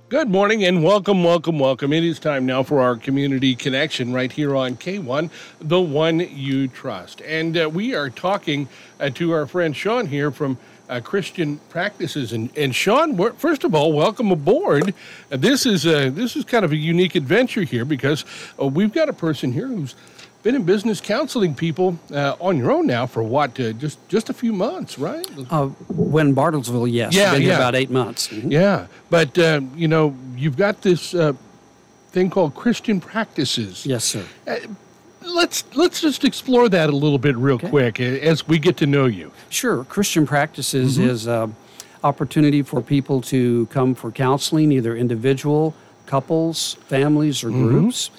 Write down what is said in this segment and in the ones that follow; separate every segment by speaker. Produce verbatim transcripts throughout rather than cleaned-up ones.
Speaker 1: Good morning and welcome, welcome, welcome. It is time now for our community connection right here on K one, the one you trust. And uh, we are talking uh, to our friend Sean here from uh, Christian Practices. And, and Sean, first of all, welcome aboard. Uh, this is uh, this is kind of a unique adventure here because uh, we've got a person here who's been in business counseling people uh, on your own now for what, uh, just just a few months, right?
Speaker 2: Uh, when Bartlesville, yes.
Speaker 1: Yeah,
Speaker 2: Been
Speaker 1: yeah.
Speaker 2: here about eight months. Mm-hmm.
Speaker 1: Yeah, but, uh, you know, you've got this uh, thing called Christian Practices.
Speaker 2: Yes, sir.
Speaker 1: Uh, let's let's just explore that a little bit real
Speaker 2: Okay.
Speaker 1: quick uh, as we get to know you.
Speaker 2: Sure. Christian Practices
Speaker 1: Mm-hmm.
Speaker 2: is an opportunity for people to come for counseling, either individual, couples, families, or
Speaker 1: Mm-hmm.
Speaker 2: groups.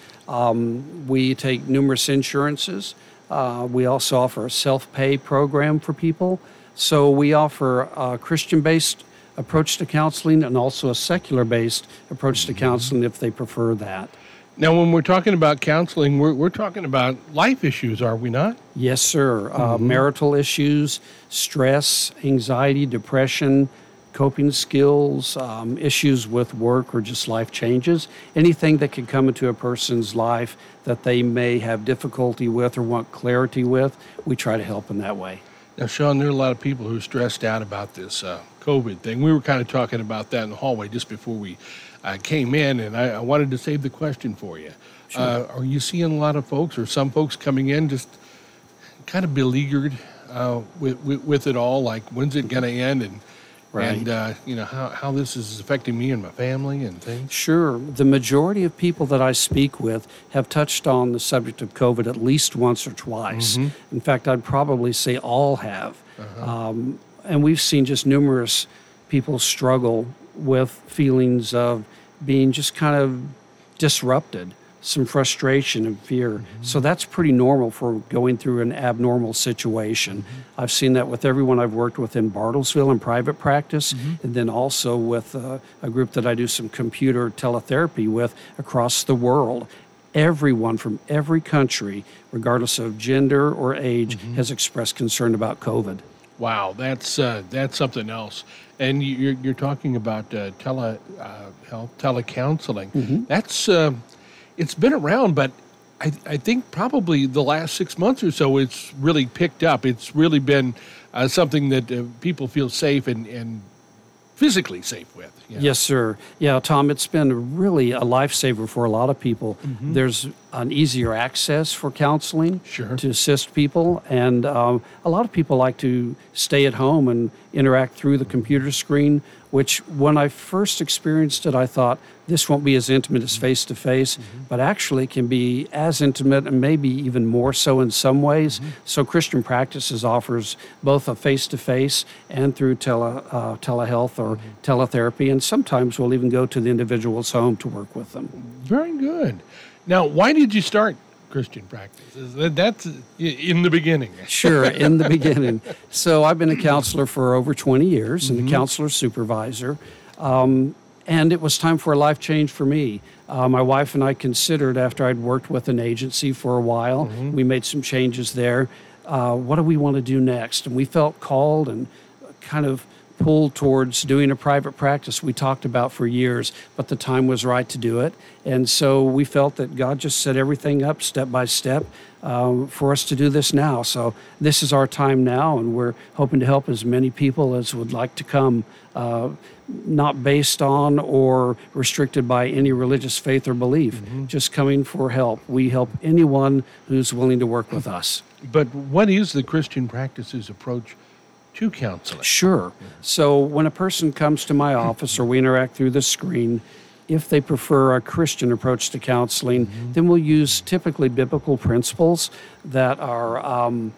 Speaker 2: Um, we take numerous insurances. Uh, we also offer a self-pay program for people. So we offer a Christian-based approach to counseling and also a secular-based approach to counseling if they prefer that.
Speaker 1: Now, when we're talking about counseling, we're we're talking about life issues, are we not?
Speaker 2: Yes, sir. Uh, marital issues, stress, anxiety, depression, coping skills, um, issues with work or just life changes, anything that could come into a person's life that they may have difficulty with or want clarity with, we try to help in that way.
Speaker 1: Now, Sean, there are a lot of people who are stressed out about this uh, COVID thing. We were kind of talking about that in the hallway just before we uh, came in, and I, I wanted to save the question for you.
Speaker 2: Sure.
Speaker 1: Uh, are you seeing a lot of folks or some folks coming in just kind of beleaguered uh, with, with, with it all, like when's it going to end, and
Speaker 2: Right.
Speaker 1: and uh, you know how, how this is affecting me and my family and things?
Speaker 2: Sure. The majority of people that I speak with have touched on the subject of COVID at least once or twice. In fact, I'd probably say all have. Um, and we've seen just numerous people struggle with feelings of being just kind of disrupted, some frustration and fear. So that's pretty normal for going through an abnormal situation. I've seen that with everyone I've worked with in Bartlesville in private practice, and then also with uh, a group that I do some computer teletherapy with across the world. Everyone from every country, regardless of gender or age, has expressed concern about COVID.
Speaker 1: Wow, that's uh, that's something else. And you- you're you're talking about uh, tele uh, health telecounseling. That's uh, it's been around, but I I think probably the last six months or so it's really picked up. It's really been uh, something that uh, people feel safe and and physically safe with. you know.
Speaker 2: Yes, sir. Yeah, Tom, it's been really a lifesaver for a lot of people. There's an easier access for counseling
Speaker 1: Sure.
Speaker 2: to assist people, and um, a lot of people like to stay at home and interact through the computer screen, which when I first experienced it, I thought this won't be as intimate as face-to-face, but actually can be as intimate and maybe even more so in some ways. So Christian Practices offers both a face-to-face and through tele, uh, telehealth or teletherapy, and sometimes we'll even go to the individual's home to work with them.
Speaker 1: Very good. Now, why did you start Christian Practices? That- That's i- in the beginning.
Speaker 2: Sure, in the beginning. So I've been a counselor for over twenty years and a counselor supervisor. Um, and it was time for a life change for me. Uh, my wife and I considered, after I'd worked with an agency for a while, we made some changes there. Uh, what do we want to do next? And we felt called and kind of pulled towards doing a private practice we talked about for years, but the time was right to do it. And so we felt that God just set everything up step by step um, for us to do this now. So this is our time now, and we're hoping to help as many people as would like to come, uh, not based on or restricted by any religious faith or belief, just coming for help. We help anyone who's willing to work with us.
Speaker 1: But what is the Christian Practices approach to counseling?
Speaker 2: Sure. So when a person comes to my office or we interact through the screen, if they prefer a Christian approach to counseling, then we'll use typically biblical principles that are um,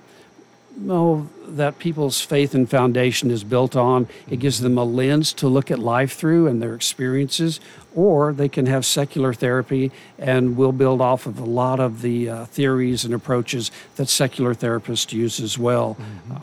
Speaker 2: oh, that people's faith and foundation is built on. It gives them a lens to look at life through and their experiences, or they can have secular therapy, and we'll build off of a lot of the uh, theories and approaches that secular therapists use as well. Uh,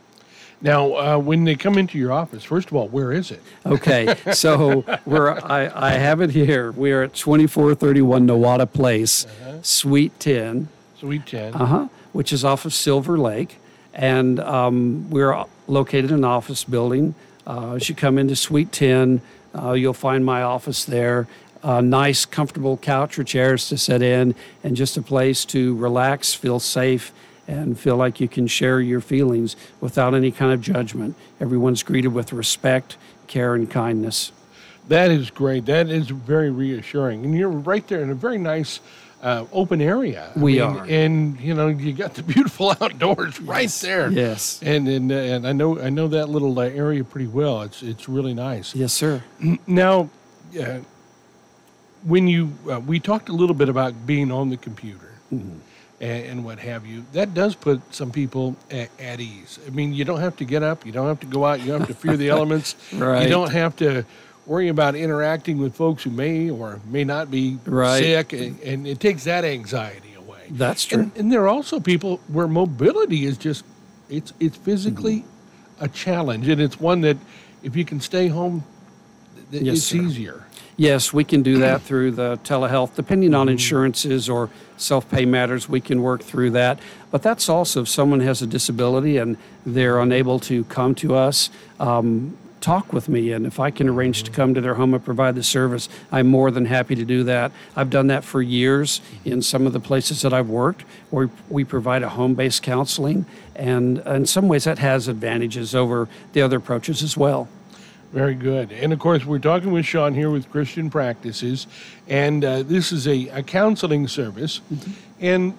Speaker 1: Now, uh, when they come into your office, first of all, where is it?
Speaker 2: Okay, so we're I, I have it here. We are at twenty-four thirty-one Nowata Place, Suite ten,
Speaker 1: Suite ten.
Speaker 2: uh-huh, which is off of Silver Lake. And um, we're located in an office building. Uh, as you come into Suite ten, Uh, you'll find my office there. A nice, comfortable couch or chairs to sit in, and just a place to relax, feel safe, and feel like you can share your feelings without any kind of judgment. Everyone's greeted with respect, care, and kindness.
Speaker 1: That is great. That is very reassuring. And you're right there in a very nice uh, open area. I
Speaker 2: We
Speaker 1: mean,
Speaker 2: are.
Speaker 1: and you know you got the beautiful outdoors right
Speaker 2: Yes.
Speaker 1: there.
Speaker 2: Yes.
Speaker 1: And and uh, and I know I know that little uh, area pretty well. It's it's really nice.
Speaker 2: Yes, sir.
Speaker 1: Now, uh, when you uh, we talked a little bit about being on the computer
Speaker 2: Mm-hmm.
Speaker 1: and, and what have you. That does put some people at, at ease. I mean, you don't have to get up. You don't have to go out. You don't have to fear the elements.
Speaker 2: Right.
Speaker 1: You don't have to worry about interacting with folks who may or may not be
Speaker 2: Right.
Speaker 1: sick, and, and it takes that anxiety away.
Speaker 2: That's true.
Speaker 1: And, and there are also people where mobility is just it's it's physically
Speaker 2: Mm-hmm.
Speaker 1: a challenge, and it's one that if you can stay home, th-
Speaker 2: Yes,
Speaker 1: it's
Speaker 2: sir.
Speaker 1: easier.
Speaker 2: Yes, we can do that through the telehealth. Depending on insurances or self-pay matters, we can work through that. But that's also if someone has a disability and they're unable to come to us, um, talk with me. And if I can arrange to come to their home and provide the service, I'm more than happy to do that. I've done that for years in some of the places that I've worked, where we provide a home-based counseling. And in some ways, that has advantages over the other approaches as well.
Speaker 1: Very good. And of course, we're talking with Sean here with Christian Practices, and uh, this is a, a counseling service.
Speaker 2: Mm-hmm.
Speaker 1: And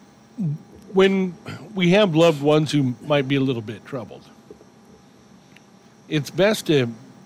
Speaker 1: when we have loved ones who might be a little bit troubled, it's best to,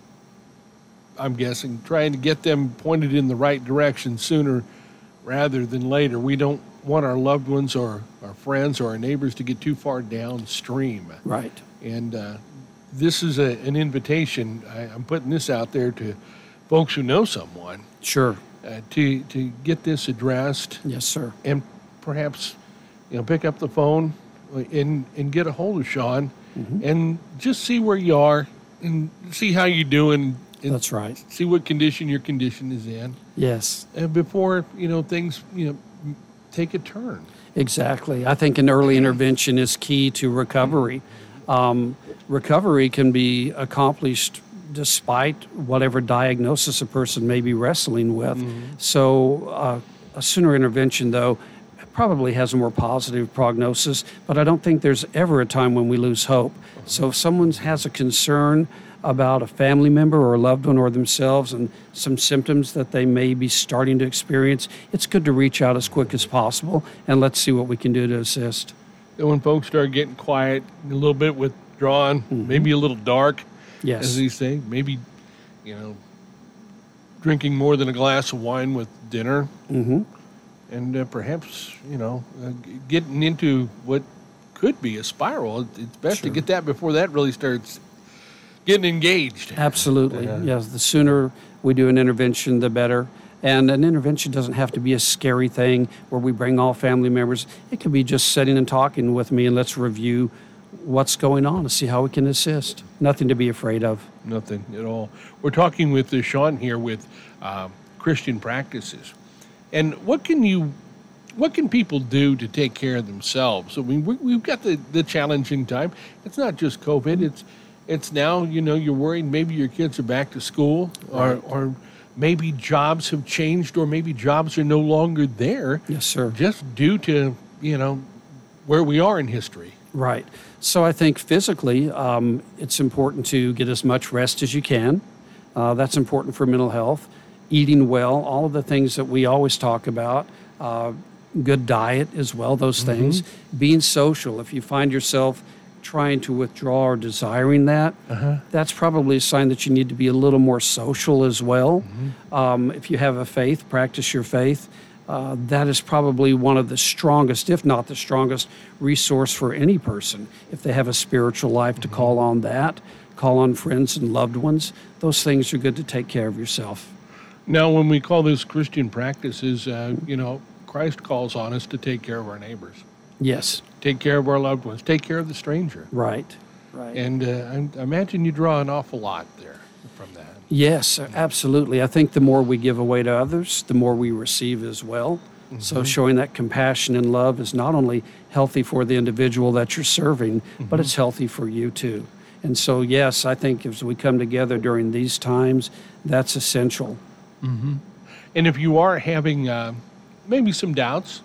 Speaker 1: I'm guessing, trying to get them pointed in the right direction sooner rather than later. We don't want our loved ones or our friends or our neighbors to get too far downstream.
Speaker 2: Right.
Speaker 1: And uh, this is a, an invitation. I, I'm putting this out there to folks who know someone
Speaker 2: Sure.
Speaker 1: uh, to to get this addressed
Speaker 2: Yes, sir.
Speaker 1: and perhaps you know pick up the phone and and get a hold of Sean
Speaker 2: Mm-hmm.
Speaker 1: and just see where you are and see how you're doing. And
Speaker 2: That's right.
Speaker 1: see what condition your condition is in
Speaker 2: Yes,
Speaker 1: uh, before you know things you know m- take a turn.
Speaker 2: exactly. I think an early intervention is key to recovery. Um, recovery can be accomplished despite whatever diagnosis a person may be wrestling with. So uh, a sooner intervention, though, probably has a more positive prognosis, but I don't think there's ever a time when we lose hope. So if someone has a concern about a family member or a loved one or themselves and some symptoms that they may be starting to experience, it's good to reach out as quick as possible, and let's see what we can do to assist.
Speaker 1: And when folks start getting quiet, a little bit withdrawn, maybe a little dark,
Speaker 2: Yes.
Speaker 1: as they say, maybe, you know, drinking more than a glass of wine with dinner,
Speaker 2: Mm-hmm.
Speaker 1: and uh, perhaps, you know, uh, g- getting into what could be a spiral. It- It's best
Speaker 2: Sure.
Speaker 1: to get that before that really starts getting engaged.
Speaker 2: Absolutely.
Speaker 1: Yeah.
Speaker 2: Yes, the sooner we do an intervention, the better. And an intervention doesn't have to be a scary thing where we bring all family members. It can be just sitting and talking with me, and let's review what's going on to see how we can assist. Nothing to be afraid of.
Speaker 1: Nothing at all. We're talking with uh, Sean here with uh, Christian Practices. And what can you, what can people do to take care of themselves? I mean, we, we've got the, the challenging time. It's not just COVID. It's it's now, you know, you're worried maybe your kids are back to school, or,
Speaker 2: Right.
Speaker 1: or maybe jobs have changed, or maybe jobs are no longer there
Speaker 2: Yes, sir.
Speaker 1: just due to, you know, where we are in history.
Speaker 2: Right. So I think physically, um, it's important to get as much rest as you can. Uh, that's important for mental health. Eating well, all of the things that we always talk about. Uh, good diet as well, those things. Being social. If you find yourself trying to withdraw or desiring that, that's probably a sign that you need to be a little more social as well. Um, if you have a faith, practice your faith. Uh, that is probably one of the strongest, if not the strongest, resource for any person. If they have a spiritual life, to call on that, call on friends and loved ones. Those things are good to take care of yourself.
Speaker 1: Now, when we call this Christian Practices, uh, you know, Christ calls on us to take care of our neighbors,
Speaker 2: Yes,
Speaker 1: take care of our loved ones, take care of the stranger.
Speaker 2: right, right.
Speaker 1: And uh, I, I imagine you draw an awful lot there from that.
Speaker 2: Yes, absolutely. I think the more we give away to others, the more we receive as well. So showing that compassion and love is not only healthy for the individual that you're serving, but it's healthy for you too. And so, yes, I think as we come together during these times, that's essential.
Speaker 1: Mm-hmm. And if you are having uh, maybe some doubts,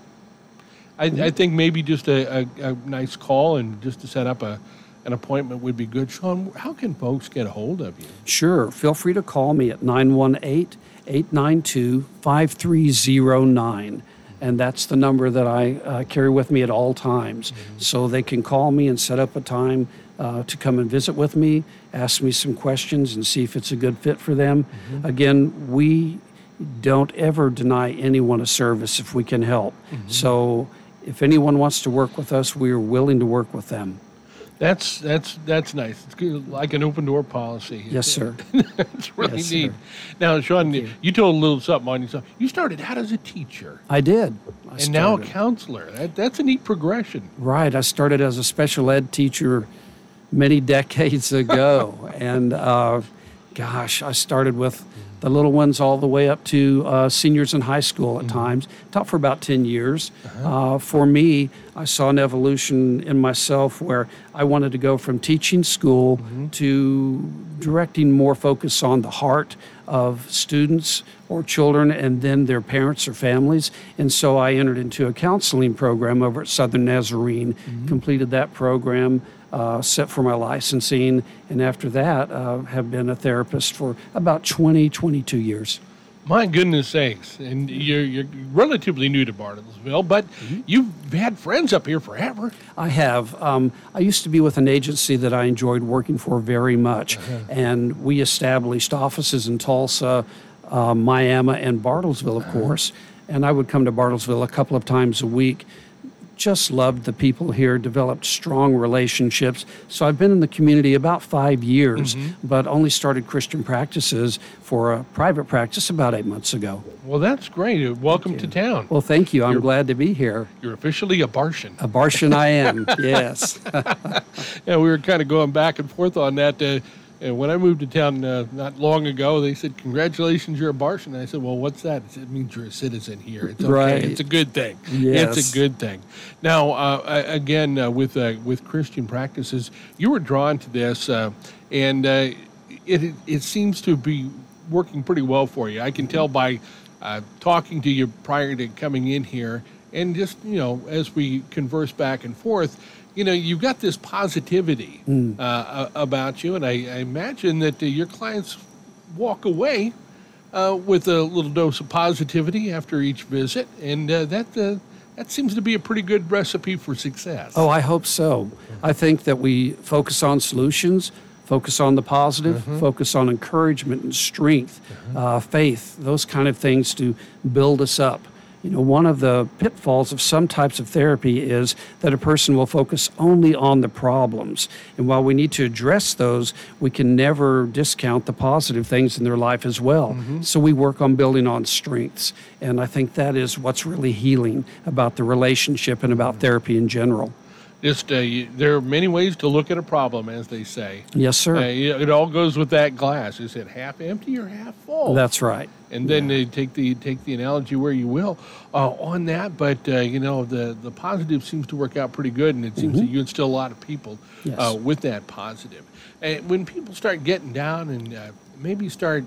Speaker 1: I, I think maybe just a, a, a nice call and just to set up a an appointment would be good. Sean, how can folks get a hold of you?
Speaker 2: Sure. Feel free to call me at nine one eight, eight nine two, five three zero nine. And that's the number that I uh, carry with me at all times. Mm-hmm. So they can call me and set up a time uh, to come and visit with me, ask me some questions, and see if it's a good fit for them. Mm-hmm. Again, we don't ever deny anyone a service if we can help. Mm-hmm. So if anyone wants to work with us, we are willing to work with them.
Speaker 1: That's that's that's nice. It's good, like an open door policy.
Speaker 2: Yes, sir.
Speaker 1: It's really
Speaker 2: yes,
Speaker 1: neat.
Speaker 2: Sir.
Speaker 1: Now, Sean,
Speaker 2: you.
Speaker 1: you told a little something on yourself. You started out as a teacher.
Speaker 2: I did. I
Speaker 1: and
Speaker 2: started.
Speaker 1: now a counselor. That, that's a neat progression.
Speaker 2: Right. I started as a special ed teacher many decades ago. and uh, gosh, I started with the little ones all the way up to uh, seniors in high school at mm-hmm. times. Taught for about ten years. Uh-huh. Uh, for me, I saw an evolution in myself where I wanted to go from teaching school mm-hmm. to directing more focus on the heart of students or children and then their parents or families. And so I entered into a counseling program over at Southern Nazarene, mm-hmm. completed that program, Uh, set for my licensing, and after that uh, have been a therapist for about twenty, twenty-two years.
Speaker 1: My goodness sakes. And you're, you're relatively new to Bartlesville, but mm-hmm. you've had friends up here forever.
Speaker 2: I have. Um, I used to be with an agency that I enjoyed working for very much, uh-huh. and we established offices in Tulsa, uh, Miami, and Bartlesville, of uh-huh. course, and I would come to Bartlesville a couple of times a week. Just loved the people here, developed strong relationships. So I've been in the community about five years, mm-hmm. but only started Christian practices for a private practice about eight months ago.
Speaker 1: Well, that's great. Welcome to town.
Speaker 2: Well, thank you. I'm
Speaker 1: you're,
Speaker 2: glad to be here.
Speaker 1: You're officially a Barshan.
Speaker 2: A Barshan I am, yes.
Speaker 1: Yeah, we were kind of going back and forth on that. Uh, And when I moved to town uh, not long ago, they said, "Congratulations, you're a Barshan." And I said, "Well, what's that?" It means you're a citizen here. It's okay.
Speaker 2: Right.
Speaker 1: It's a good thing.
Speaker 2: Yes.
Speaker 1: It's a good thing. Now, uh, again, uh, with uh, with Christian practices, you were drawn to this, uh, and uh, it it seems to be working pretty well for you. I can tell by uh, talking to you prior to coming in here, and just you know as we converse back and forth. You know, you've got this positivity mm. uh, about you, and I, I imagine that uh, your clients walk away uh, with a little dose of positivity after each visit, and uh, that uh, that seems to be a pretty good recipe for success.
Speaker 2: Oh, I hope so. I think that we focus on solutions, focus on the positive, mm-hmm. focus on encouragement and strength, mm-hmm. uh, faith, those kind of things to build us up. You know, one of the pitfalls of some types of therapy is that a person will focus only on the problems. And while we need to address those, we can never discount the positive things in their life as well. Mm-hmm. So we work on building on strengths. And I think that is what's really healing about the relationship and about therapy in general.
Speaker 1: Just uh, you, there are many ways to look at a problem, as they say.
Speaker 2: Yes, sir.
Speaker 1: Uh, it all goes with that glass. Is it half empty or half full?
Speaker 2: That's right.
Speaker 1: And then
Speaker 2: yeah.
Speaker 1: they take the take the analogy where you will uh, on that. But uh, you know the the positive seems to work out pretty good, and it seems mm-hmm. that you instill a lot of people
Speaker 2: yes.
Speaker 1: uh, with that positive. And when people start getting down and uh, maybe start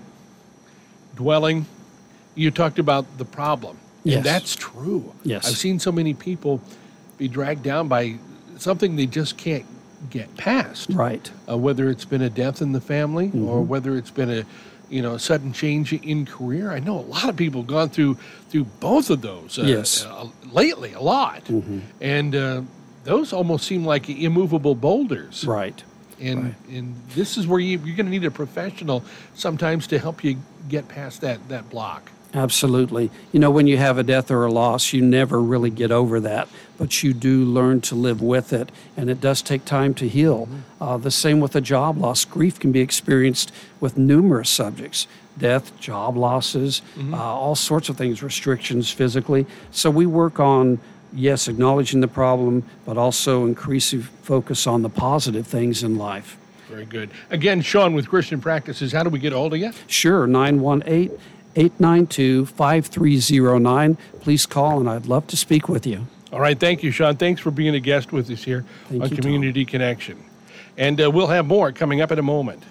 Speaker 1: dwelling, you talked about the problem.
Speaker 2: Yes.
Speaker 1: And that's true.
Speaker 2: Yes.
Speaker 1: I've seen so many people be dragged down by something they just can't get past.
Speaker 2: Right.
Speaker 1: Uh, whether it's been a death in the family mm-hmm. or whether it's been a, you know, a sudden change in career. I know a lot of people have gone through through both of those. Uh,
Speaker 2: yes.
Speaker 1: Uh, lately, a lot. Mm-hmm. And uh, those almost seem like immovable boulders.
Speaker 2: Right.
Speaker 1: And
Speaker 2: right.
Speaker 1: and this is where you, you're going to need a professional sometimes to help you get past that that block.
Speaker 2: Absolutely. You know, when you have a death or a loss, you never really get over that, but you do learn to live with it, and it does take time to heal. Mm-hmm. Uh, the same with a job loss. Grief can be experienced with numerous subjects: death, job losses, mm-hmm. uh, all sorts of things, restrictions physically. So we work on, yes, acknowledging the problem, but also increasing focus on the positive things in life.
Speaker 1: Very good. Again, Sean with Christian Practices, how do we get a hold of you?
Speaker 2: Sure, nine one eight, eight nine two, five three zero nine. Please call, and I'd love to speak with you.
Speaker 1: All right. Thank you, Sean. Thanks for being a guest with us here
Speaker 2: Thank
Speaker 1: on
Speaker 2: you,
Speaker 1: Community
Speaker 2: Tom.
Speaker 1: Connection. And uh, we'll have more coming up in a moment.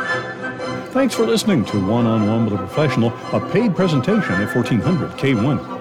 Speaker 3: Thanks for listening to One on One with a Professional, a paid presentation of fourteen hundred K one.